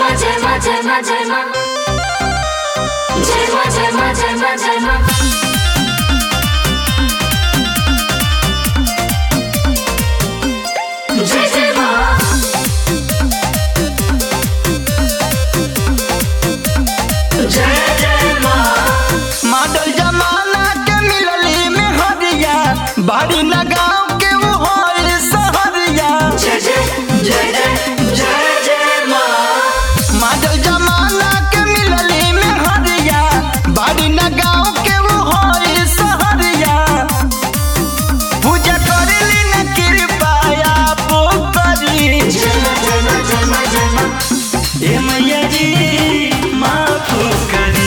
Model जमाना के मिलली में हरिया बाड़ी लगाओ के वो होल सहरिया। मॉडल जमाना के मिलली में हरिया बाड़ी लगाओ के वो होल सहरिया। पूजा करेली न कृपया पोकरी ए मैया जी माफ करी।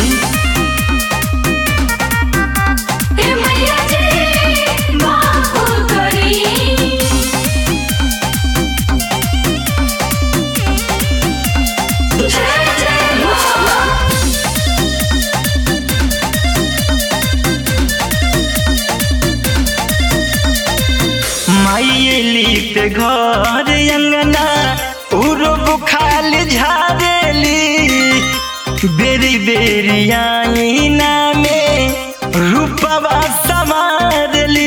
माइली पे घर अंगना उरो बुखाल झारेली बेरी बेरी आईना में रूपवा संवारली।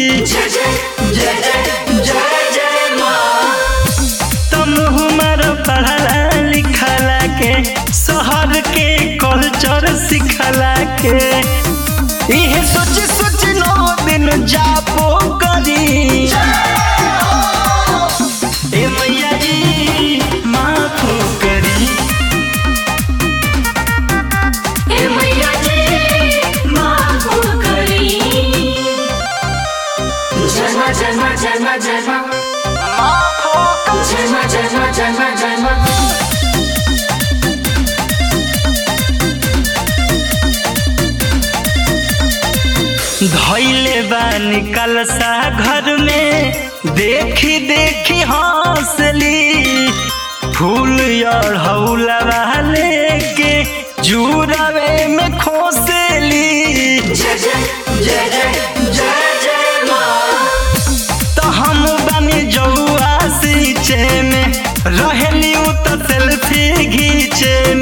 तुम हमार पढ़ला लिखला के शहर के कल्चर सिखला के इहे सोच सोच 9 दिन जापो करी। ए मैया जी माफ करी। धैले बानी कलसा घर में देखी देखी हंसली फूल अढ़ौलवा लेके जुड़ावे में खोसेली। तो हम बनी जौआ सींचे में रहेली तो सेल्फी घींचे